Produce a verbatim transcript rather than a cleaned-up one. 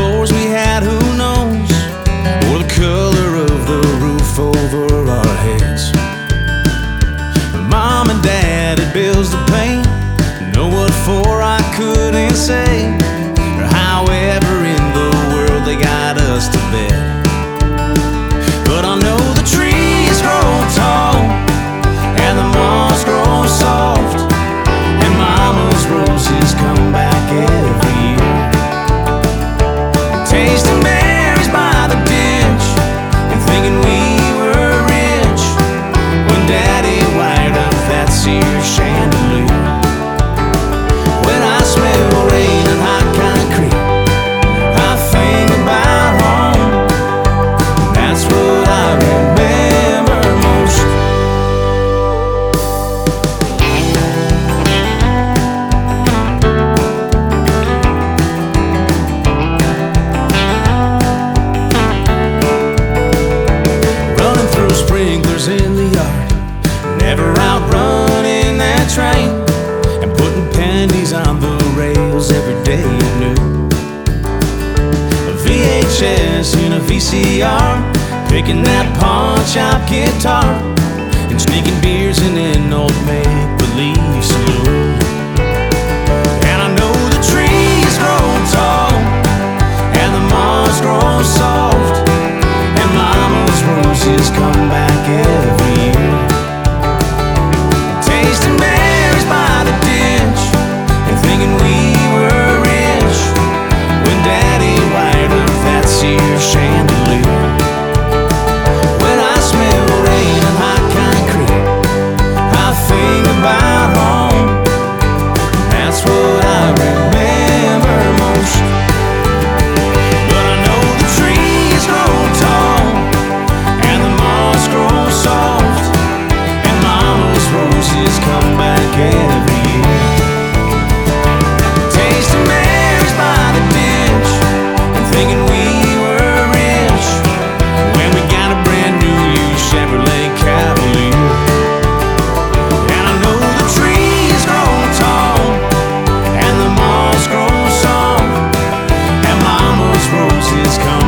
floors we had, who knows, or the color of the roof over our heads. Mom and Dad had bills to pay, know what for I couldn't say, or however in the world they got us to bed. But I know the trees grow tall and the moss grows soft, and Mama's roses come back every year. Tasting berries by the ditch and thinking we were rich when Daddy wired up that Sears chandelier. When I smell rain and hot concrete, I think about home. That's what I remember most. Running through sprinklers in the yard, never outrunning that train, and putting pennies on the rails every day at noon. A V H S and a V C R, picking that pawn shop guitar, and sneaking beers in an old make-believe saloon. And I know the trees grow tall and the moss grows soft, and Mama's roses come back every year. Tasting berries by the ditch and thinking we were rich when Daddy wired up that Sears chandelier. When I smell rain and hot concrete, I think about home. That's what I remember most. But I know the trees grow tall and the moss grows soft, and Mama's roses come back every year. Tasting berries by the ditch and thinking we were rich when we got a brand new used Chevrolet Cavalier. And I know the trees grow tall and the moss grows soft, and Mama's roses come